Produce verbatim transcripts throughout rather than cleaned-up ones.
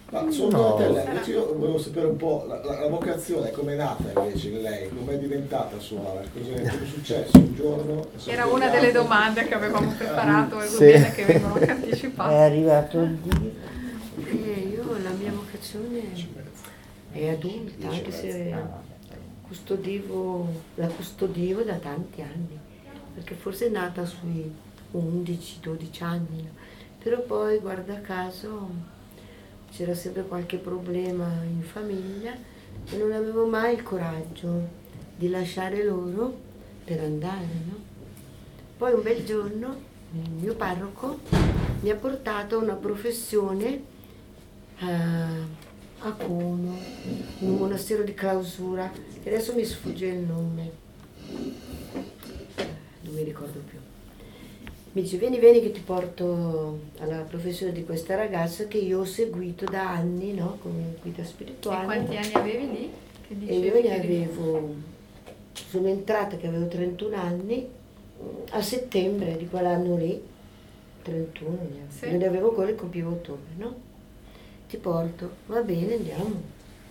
Ma secondo te lei, invece io volevo sapere un po' la, la, la vocazione, come è nata invece in lei, come è diventata suora, cosa è successo un giorno? Era una delle domande che avevamo preparato, e Sì. bene che vengono anticipate. È arrivato il Dio. Eh, io la mia vocazione è adulta, anche se custodivo, la custodivo da tanti anni, perché forse è nata sui undici dodici anni, no? Però poi guarda caso c'era sempre qualche problema in famiglia e non avevo mai il coraggio di lasciare loro per andare, no? Poi un bel giorno il mio parroco mi ha portato a una professione a, a Como, in un monastero di clausura, e adesso mi sfugge il nome, non mi ricordo più. Mi dice vieni, vieni che ti porto alla professione di questa ragazza che io ho seguito da anni, no? Come guida spirituale. E quanti anni avevi lì? Che E io ne che avevo, sono entrata che avevo trentuno anni, a settembre di quell'anno lì, trentuno, Sì. non ne avevo ancora, compivo ottobre, no? Ti porto, va bene, andiamo.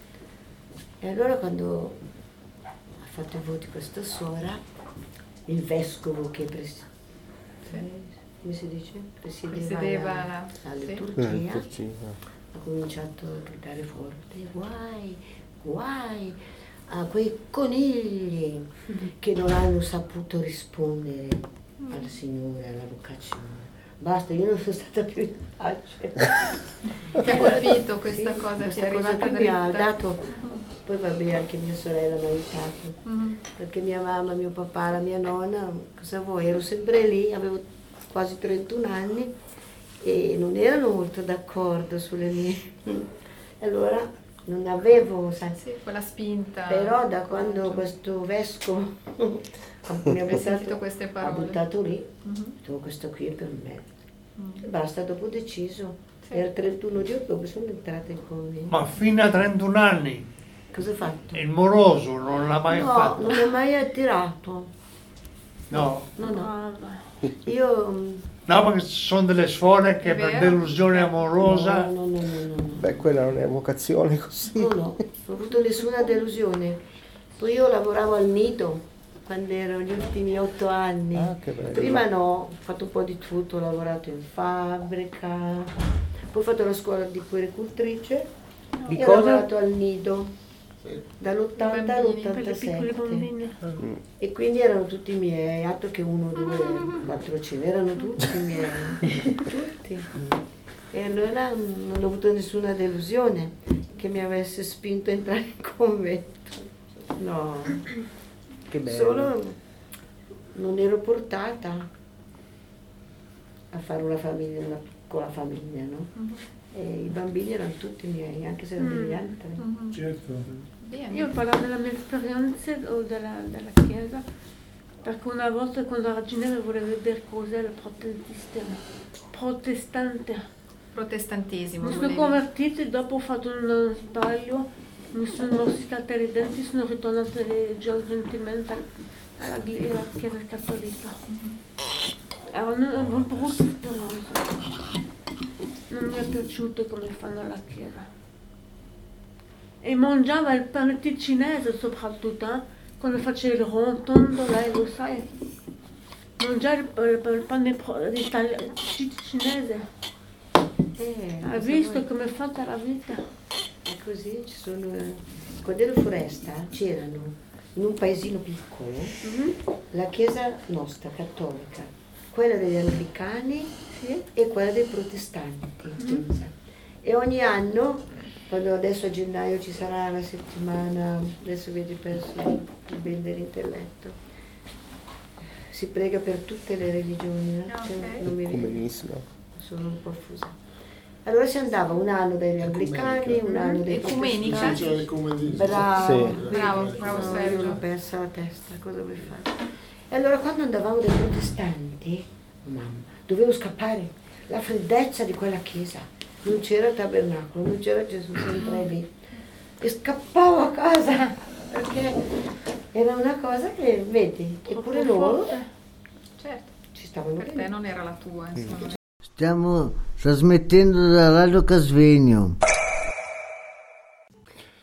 E allora quando ha fatto i voti questa suora, il vescovo che presiedeva, come si dice? Presiedeva, Presiedeva la, la- la sì. liturgia, ha cominciato a gridare forte, guai, guai a quei conigli che non hanno saputo rispondere al Signore, alla vocazione. Basta, io non sono stata più in pace. Ti ha colpito questa Sì, cosa? Ti questa è cosa arrivata che mi ha dritta? dato, poi vabbè anche mia sorella mi ha aiutato, Mm. perché mia mamma, mio papà, la mia nonna, cosa vuoi, ero sempre lì, avevo quasi trentuno anni e non erano molto d'accordo sulle mie, e allora non avevo, sai, Sì, quella spinta. però da quando questo vescovo mi ha Hai sentito buttato, queste ha parole? buttato lì, Mhm. ho questo qui è per me. Mm. E basta, dopo ho deciso, Sì. era il trentuno di ottobre, sono entrata in convento. Ma fino a trentuno anni Cosa ho fatto? il moroso non l'ha mai No, fatto? non mi ha mai attirato. No, No, no. Io... mm, no, perché ci sono delle suore che È per vero? delusione amorosa... No, no, no, no, no. Beh, quella non è vocazione così. No, no, non ho avuto nessuna delusione. Poi io lavoravo al nido quando ero gli ultimi otto anni. Ah, che bello. Prima no, ho fatto un po' di tutto, ho lavorato in fabbrica, poi ho fatto la scuola di puericultrice Di e ho cosa? lavorato al nido dall'ottanta Bambini, per le piccole all'ottantasette. bambine. Mm. E quindi erano tutti miei, altro che uno, due, quattro, cinque, erano tutti miei, tutti. E allora non ho avuto nessuna delusione che mi avesse spinto a entrare in convento. No, Che bello. solo non ero portata a fare una famiglia, una piccola famiglia, no? Mhm. E i bambini erano tutti miei, anche se erano degli Mm. altri. Mhm. Certo. Bene. Io parlo della mia esperienza o della, della Chiesa, perché una volta quando ero a Ginevra volevo vedere cos'è il protestantismo. Protestante. Protestantesimo. Mi sono volevi- convertita e dopo ho fatto un sbaglio, mi sono morsicata i denti, sono ritornata gentilmente alla, alla Chiesa Cattolica. Era una, una brutta esperienza. Non mi è piaciuto come fanno la Chiesa. E mangiava il pane cinese soprattutto, eh? Quando faceva il rontondo, lei lo sai. Mangiare il, il, il pane pro- itali- cinese. Eh, Ha cosa visto vuoi? come è fatta la vita? È così, ci sono... Quando ero in foresta c'erano in un paesino piccolo Mhm. la chiesa nostra cattolica, quella degli anglicani Sì. e quella dei protestanti. E ogni anno, quando adesso a gennaio ci sarà la settimana, adesso vedi perso il ben dell'intelletto, si prega per tutte le religioni, no? Ah, Cioè, ok. non mi ricordo, Comunismo. sono un po' fusa. Allora si andava un anno dagli anglicani, un anno dei Ecumenica. protestanti. C'era l'ecumenismo. Bravo, Sì. vedi? Bravo, bravo No, Sergio. io l'ho persa la testa, cosa vuoi fare? E allora quando andavamo dai protestanti, mamma, dovevo scappare, la freddezza di quella chiesa, non c'era il tabernacolo, non c'era Gesù, sempre lì. E scappavo a casa, perché era una cosa che, vedi, eppure loro Certo, ci stavano per te bene. non era la tua, insomma. Stiamo trasmettendo da Radio Casvegno.